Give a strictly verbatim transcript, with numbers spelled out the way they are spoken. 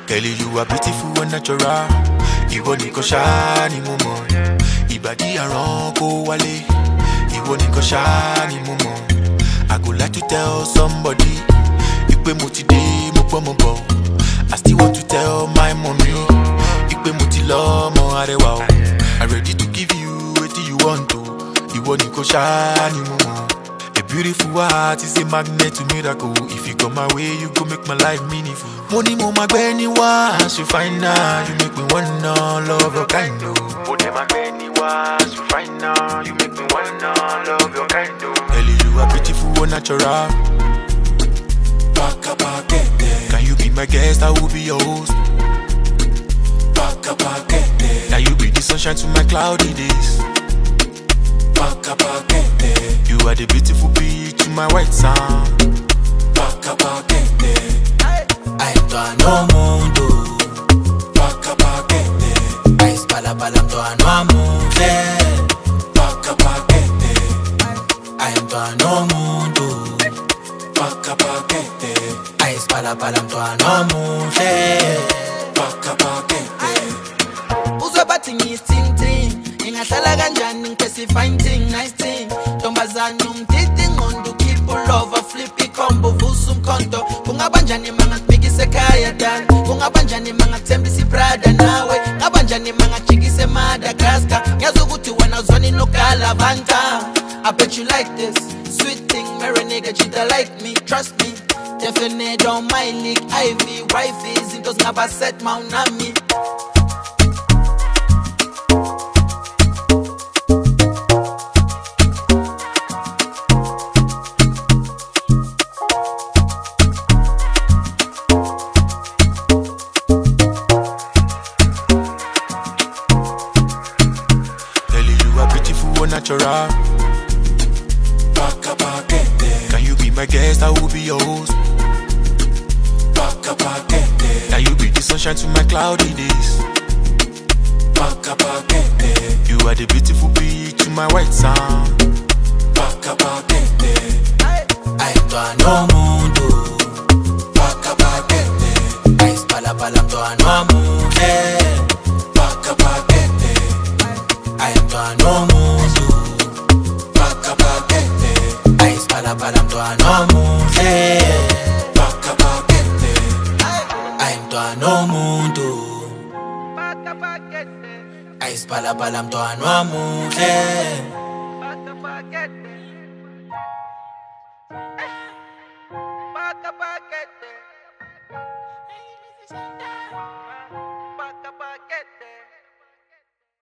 Kelly, you are beautiful and natural. Iwo niko shani mumo. Ibadi aron ko wale. Iwo niko shani mumo. I go like to tell somebody. Ipe moti de mo po mo bo. I still want to tell my mommy. Ipe moti lo mo arewa. I'm ready to give you what you want to. Iwo niko shani mumo. A beautiful heart is a magnet to miracle. If you come my way, you go make my life meaningful. Money mo magbe ni wa, as you find out, you make me wanna love your kind of. Money magbe ni wa, as you find out, you make me wanna love your kind of. Girl, you are beautiful and natural. Baka pakete. Can you be my guest? I will be your host. Baka pakete. Can you be the sunshine to my cloudy days? Baka pakete. You are the beautiful beach to my white sand. Baka pakete. I don't know mundo. Baka pakete. I spala pala mto anwa mufle. Baka pakete. I don't know mundo. Baka pakete. I spala pala mto anwa mufle. Baka pakete. Uzwe bathi ngisting ting. Ingahlala kanjani ngipesi fine thing, nice thing. Tombazana umdidi ngondo keep all over flippy combo vusa umkhonto. Kungaba njani manga kubikise ekhaya dan. Kungaba njani manga kuthembisa ibrada nawe. Ngaba njani manga jikise Madagascar. Ngiyazi ukuthi wena uzwana inokala vanta. I bet you like this sweet thing, marry nigga cheater like me, trust me. Definitely don't mind leak Ivy, wifey, zintos ngaba set maunami. Natural. Baka pakete. Can you be my guest? I will be your host. Baka pakete. Can you be the sunshine to my cloudy days? Baka pakete. You are the beautiful beach to my white sand. Baka pakete. I don't know mundo. Baka pakete. I spala pala mto anwa mufle. Baka pakete. I don't know mundo. Baka pakete. I spala pala mto anwa mufle. Baka pakete. I don't know mundo. I spala pala mto anwa mufle. Baka pakete.